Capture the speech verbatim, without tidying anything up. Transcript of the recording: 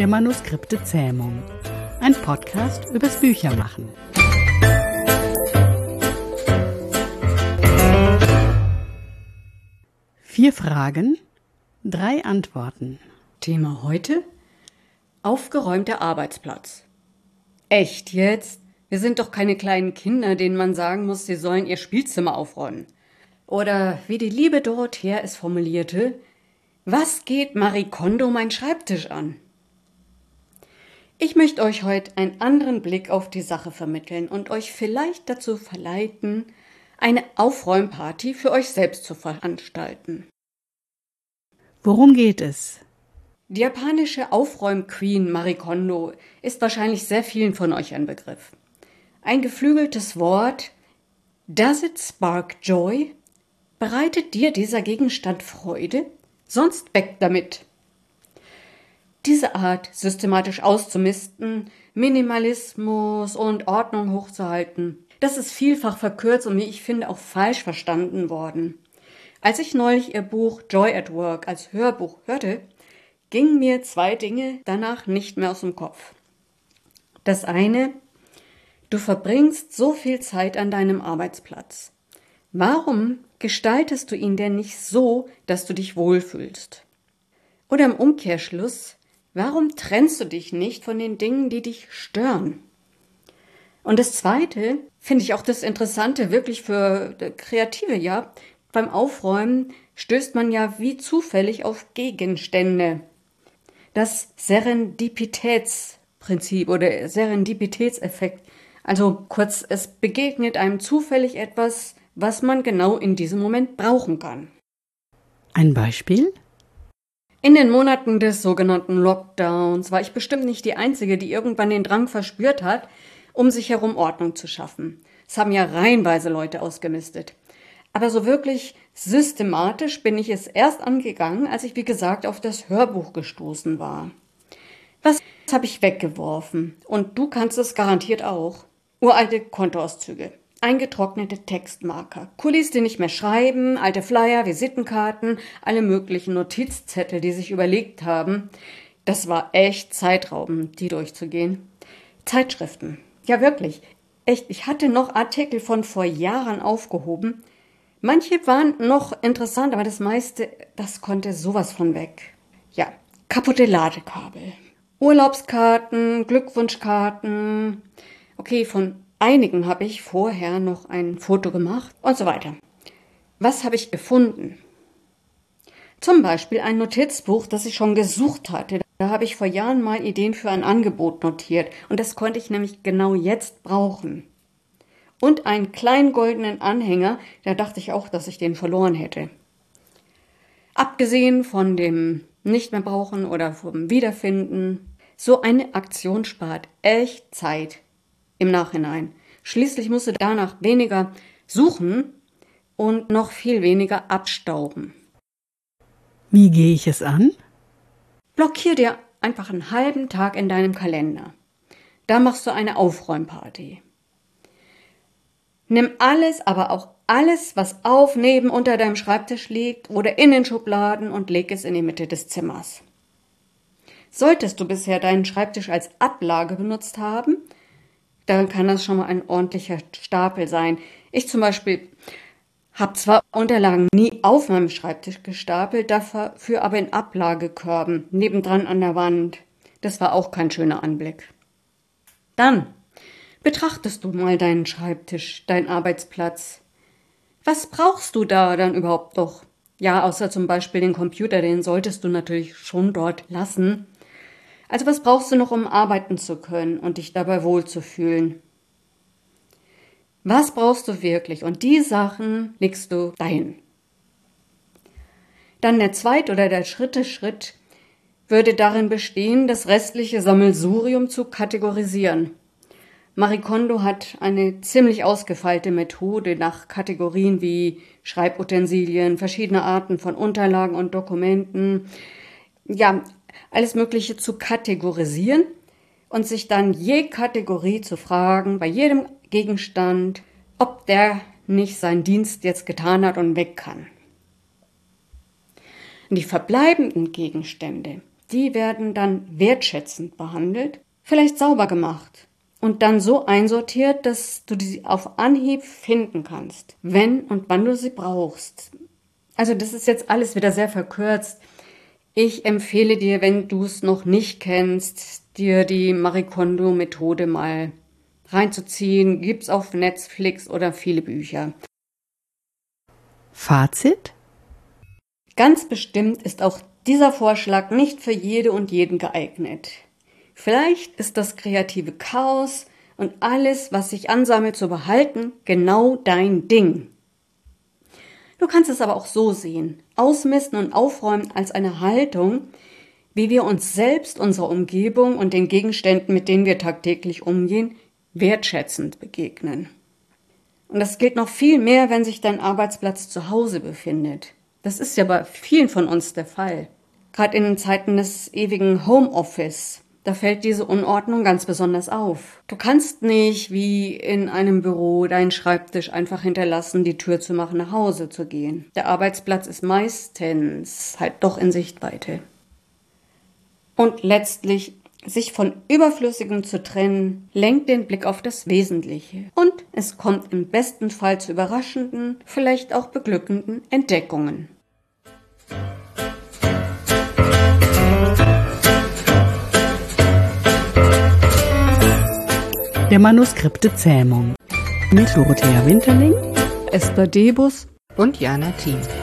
der Manuskripte-Zähmung. Ein Podcast übers Büchermachen. Vier Fragen, drei Antworten. Thema heute: aufgeräumter Arbeitsplatz. Echt jetzt? Wir sind doch keine kleinen Kinder, denen man sagen muss, sie sollen ihr Spielzimmer aufräumen. Oder wie die liebe Dorothea es formulierte: was geht Marie Kondo mein Schreibtisch an? Ich möchte euch heute einen anderen Blick auf die Sache vermitteln und euch vielleicht dazu verleiten, eine Aufräumparty für euch selbst zu veranstalten. Worum geht es? Die japanische Aufräum-Queen Marie Kondo ist wahrscheinlich sehr vielen von euch ein Begriff. Ein geflügeltes Wort: Does it spark joy? Bereitet dir dieser Gegenstand Freude? Sonst weg damit. Diese Art, systematisch auszumisten, Minimalismus und Ordnung hochzuhalten, das ist vielfach verkürzt und wie ich finde auch falsch verstanden worden. Als ich neulich ihr Buch Joy at Work als Hörbuch hörte, gingen mir zwei Dinge danach nicht mehr aus dem Kopf. Das eine: du verbringst so viel Zeit an deinem Arbeitsplatz. Warum gestaltest du ihn denn nicht so, dass du dich wohlfühlst? Oder im Umkehrschluss: warum trennst du dich nicht von den Dingen, die dich stören? Und das Zweite finde ich auch das Interessante, wirklich für Kreative, ja. Beim Aufräumen stößt man ja wie zufällig auf Gegenstände. Das Serendipitätsprinzip oder Serendipitätseffekt. Also kurz, es begegnet einem zufällig etwas, was man genau in diesem Moment brauchen kann. Ein Beispiel? In den Monaten des sogenannten Lockdowns war ich bestimmt nicht die Einzige, die irgendwann den Drang verspürt hat, um sich herum Ordnung zu schaffen. Es haben ja reihenweise Leute ausgemistet. Aber so wirklich systematisch bin ich es erst angegangen, als ich, wie gesagt, auf das Hörbuch gestoßen war. Was habe ich weggeworfen? Und du kannst es garantiert auch. Uralte Kontoauszüge, eingetrocknete Textmarker, Kulis, die nicht mehr schreiben, alte Flyer, Visitenkarten, alle möglichen Notizzettel, die sich überlegt haben. Das war echt zeitraubend, die durchzugehen. Zeitschriften, ja wirklich, echt, ich hatte noch Artikel von vor Jahren aufgehoben. Manche waren noch interessant, aber das meiste, das konnte sowas von weg. Ja, kaputte Ladekabel, Urlaubskarten, Glückwunschkarten. Okay, von einigen habe ich vorher noch ein Foto gemacht und so weiter. Was habe ich gefunden? Zum Beispiel ein Notizbuch, das ich schon gesucht hatte. Da habe ich vor Jahren mal Ideen für ein Angebot notiert und das konnte ich nämlich genau jetzt brauchen. Und einen kleinen goldenen Anhänger, da dachte ich auch, dass ich den verloren hätte. Abgesehen von dem nicht mehr brauchen oder vom Wiederfinden, so eine Aktion spart echt Zeit im Nachhinein. Schließlich musst du danach weniger suchen und noch viel weniger abstauben. Wie gehe ich es an? Blockier dir einfach einen halben Tag in deinem Kalender. Da machst du eine Aufräumparty. Nimm alles, aber auch alles, was auf, neben, unter deinem Schreibtisch liegt oder in den Schubladen und leg es in die Mitte des Zimmers. Solltest du bisher deinen Schreibtisch als Ablage benutzt haben, dann kann das schon mal ein ordentlicher Stapel sein. Ich zum Beispiel habe zwar Unterlagen nie auf meinem Schreibtisch gestapelt, dafür aber in Ablagekörben, nebendran an der Wand. Das war auch kein schöner Anblick. Dann betrachtest du mal deinen Schreibtisch, deinen Arbeitsplatz. Was brauchst du da dann überhaupt noch? Ja, außer zum Beispiel den Computer, den solltest du natürlich schon dort lassen. Also was brauchst du noch, um arbeiten zu können und dich dabei wohlzufühlen? Was brauchst du wirklich? Und die Sachen legst du dahin. Dann der zweite oder der dritte Schritt würde darin bestehen, das restliche Sammelsurium zu kategorisieren. Marie Kondo hat eine ziemlich ausgefeilte Methode nach Kategorien wie Schreibutensilien, verschiedene Arten von Unterlagen und Dokumenten, ja, alles Mögliche zu kategorisieren und sich dann je Kategorie zu fragen, bei jedem Gegenstand, ob der nicht seinen Dienst jetzt getan hat und weg kann. Und die verbleibenden Gegenstände, die werden dann wertschätzend behandelt, vielleicht sauber gemacht und dann so einsortiert, dass du sie auf Anhieb finden kannst, wenn und wann du sie brauchst. Also das ist jetzt alles wieder sehr verkürzt. Ich empfehle dir, wenn du es noch nicht kennst, dir die Marie Kondo-Methode mal reinzuziehen. Gibt's auf Netflix oder viele Bücher. Fazit? Ganz bestimmt ist auch dieser Vorschlag nicht für jede und jeden geeignet. Vielleicht ist das kreative Chaos und alles, was sich ansammelt, zu behalten, genau dein Ding. Du kannst es aber auch so sehen. Ausmisten und aufräumen als eine Haltung, wie wir uns selbst, unserer Umgebung und den Gegenständen, mit denen wir tagtäglich umgehen, wertschätzend begegnen. Und das gilt noch viel mehr, wenn sich dein Arbeitsplatz zu Hause befindet. Das ist ja bei vielen von uns der Fall. Gerade in Zeiten des ewigen Homeoffice, da fällt diese Unordnung ganz besonders auf. Du kannst nicht wie in einem Büro deinen Schreibtisch einfach hinterlassen, die Tür zu machen, nach Hause zu gehen. Der Arbeitsplatz ist meistens halt doch in Sichtweite. Und letztlich, sich von Überflüssigem zu trennen, lenkt den Blick auf das Wesentliche. Und es kommt im besten Fall zu überraschenden, vielleicht auch beglückenden Entdeckungen. Der Manuskripte Zähmung mit Dorothea Winterling, Esther Debus und Jana Thiem.